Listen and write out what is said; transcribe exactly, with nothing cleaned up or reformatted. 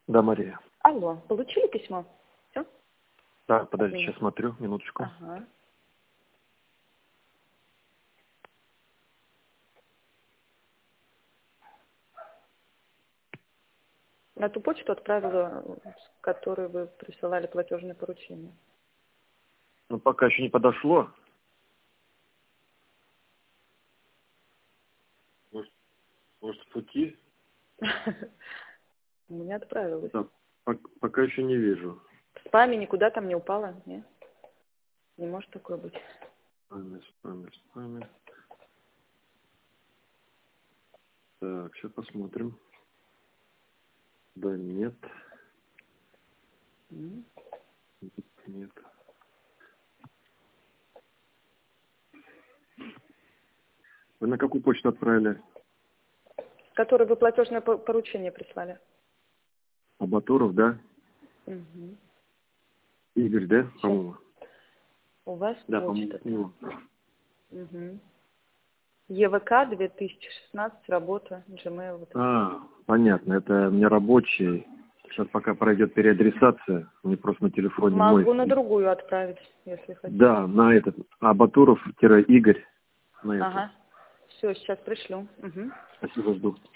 Да, Мария. Алло, получили письмо? Все? Да, подожди, сейчас смотрю, минуточку. Ага. На ту почту отправила, с которой вы присылали платежное поручение. Ну, пока еще не подошло. Может, может в пути? У меня отправилась. Да, пока еще не вижу. В спаме никуда там не упала? Нет? Не может такое быть. Спаме, спаме, спаме. Так, сейчас посмотрим. Да, нет. Mm. Нет. Вы на какую почту отправили? С которой вы платежное по- поручение прислали. Абатуров, да? Угу. Игорь, да, Сейчас. по-моему? У вас Да, по-моему, почта. с него. Угу. ЕВК две тысячи шестнадцать, работа, Gmail. Вот. А, понятно, это мне рабочий. Сейчас пока пройдет переадресация, мне просто на телефоне Могу мой. на другую отправить, если хотите. Да, на этот, Абатуров-Игорь. На Ага. это. Все, сейчас пришлю. Угу. Спасибо, жду.